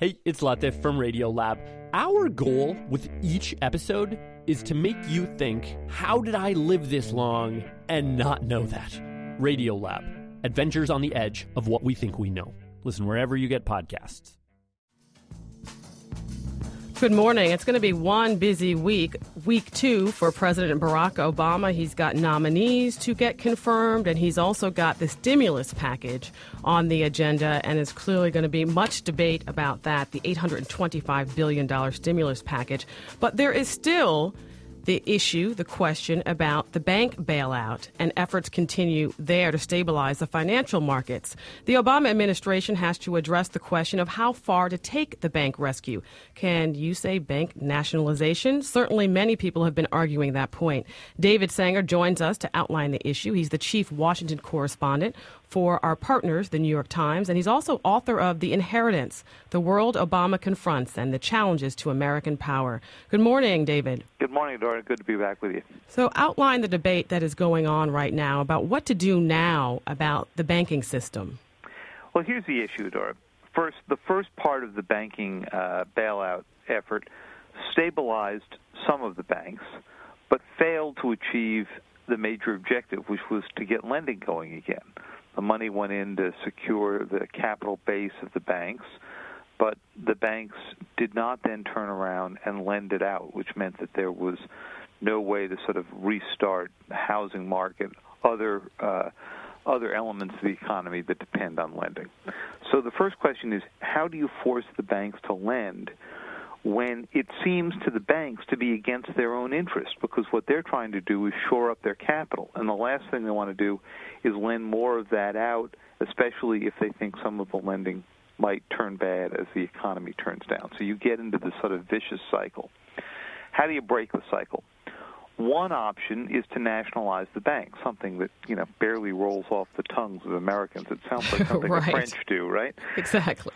Hey, it's Latif from Radiolab. Our goal with each episode is to make you think, how did I live this long and not know that? Radiolab, adventures on the edge of what we think we know. Listen wherever you get podcasts. Good morning. It's going to be one busy week 2 for President Barack Obama. He's got nominees to get confirmed, and he's also got the stimulus package on the agenda, and there's clearly going to be much debate about that, the $825 billion stimulus package. But there is still the issue, the question about the bank bailout, and efforts continue there to stabilize the financial markets. The Obama administration has to address the question of how far to take the bank rescue. Can you say bank nationalization? Certainly many people have been arguing that point. David Sanger joins us to outline the issue. He's the chief Washington correspondent for our partners, the New York Times, and he's also author of The Inheritance, The World Obama Confronts and the Challenges to American Power. Good morning, David. Good morning, Dora. Good to be back with you. So outline the debate that is going on right now about what to do now about the banking system. Well, here's the issue, Dora. The first part of the banking bailout effort stabilized some of the banks, but failed to achieve the major objective, which was to get lending going again. The money went in to secure the capital base of the banks, but the banks did not then turn around and lend it out, which meant that there was no way to sort of restart the housing market, other elements of the economy that depend on lending. So the first question is, how do you force the banks to lend when it seems to the banks to be against their own interest, because what they're trying to do is shore up their capital, and the last thing they want to do is lend more of that out, especially if they think some of the lending might turn bad as the economy turns down. So you get into this sort of vicious cycle. How do you break the cycle? One option is to nationalize the bank, something that, barely rolls off the tongues of Americans. It sounds like something right. The French do, right? Exactly.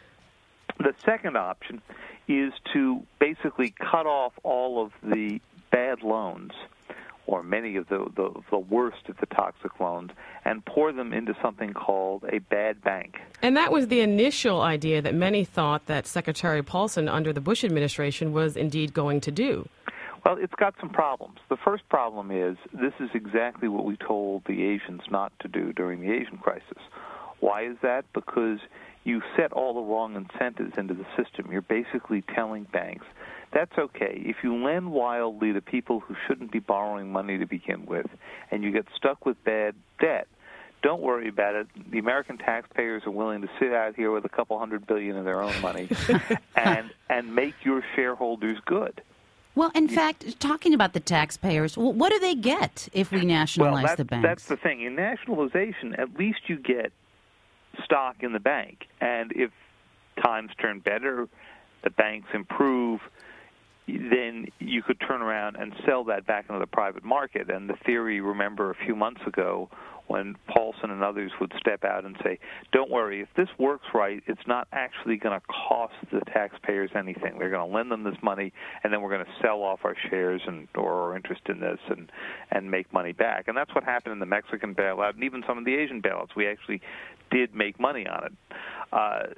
The second option is to basically cut off all of the bad loans, or many of the worst of the toxic loans, and pour them into something called a bad bank. And that was the initial idea that many thought that Secretary Paulson under the Bush administration was indeed going to do. Well, it's got some problems. The first problem is this is exactly what we told the Asians not to do during the Asian crisis. Why is that? Because you set all the wrong incentives into the system. You're basically telling banks, that's okay. If you lend wildly to people who shouldn't be borrowing money to begin with, and you get stuck with bad debt, don't worry about it. The American taxpayers are willing to sit out here with a couple $100 billion of their own money and make your shareholders good. Well, in fact, talking about the taxpayers, what do they get if we nationalize the banks? That's the thing. In nationalization, at least you get stock in the bank. And if times turn better, the banks improve, then you could turn around and sell that back into the private market. And the theory, remember, a few months ago when Paulson and others would step out and say, don't worry, if this works right, it's not actually going to cost the taxpayers anything. They're going to lend them this money, and then we're going to sell off our shares or our interest in this and make money back. And that's what happened in the Mexican bailout and even some of the Asian bailouts. We actually did make money on it.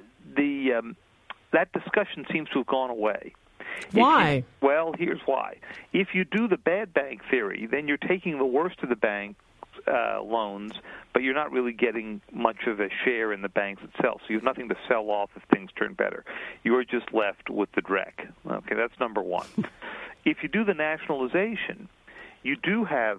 That discussion seems to have gone away. Why? Well, here's why. If you do the bad bank theory, then you're taking the worst of the bank loans, but you're not really getting much of a share in the banks itself. So you have nothing to sell off if things turn better. You're just left with the dreck. Okay, that's number one. If you do the nationalization, you do have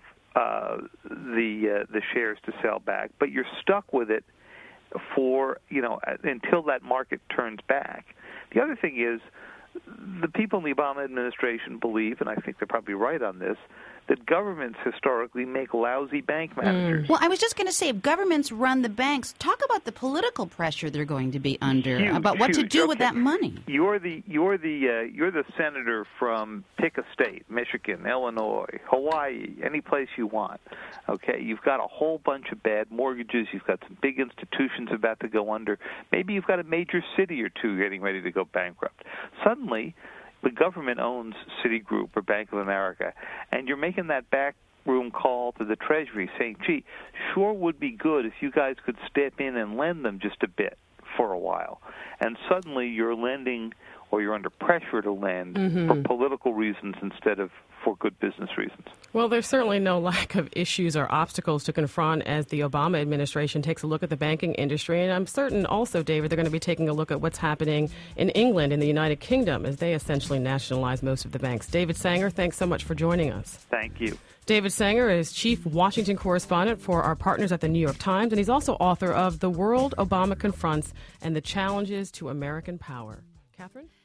the shares to sell back, but you're stuck with it for until that market turns back. The other thing is, the people in the Obama administration believe, and I think they're probably right on this, that governments historically make lousy bank managers. Well, I was just going to say, if governments run the banks, talk about the political pressure they're going to be under, about what to do with that money. You're the senator from pick a state, Michigan, Illinois, Hawaii, any place you want. Okay, you've got a whole bunch of bad mortgages. You've got some big institutions about to go under. Maybe you've got a major city or two getting ready to go bankrupt. Suddenly, the government owns Citigroup or Bank of America, and you're making that backroom call to the Treasury saying, gee, sure would be good if you guys could step in and lend them just a bit for a while. And suddenly you're lending or you're under pressure to lend for political reasons instead of for good business reasons. Well, there's certainly no lack of issues or obstacles to confront as the Obama administration takes a look at the banking industry. And I'm certain also, David, they're going to be taking a look at what's happening in England and the United Kingdom as they essentially nationalize most of the banks. David Sanger, thanks so much for joining us. Thank you. David Sanger is chief Washington correspondent for our partners at the New York Times, and he's also author of The World Obama Confronts and the Challenges to American Power. Catherine?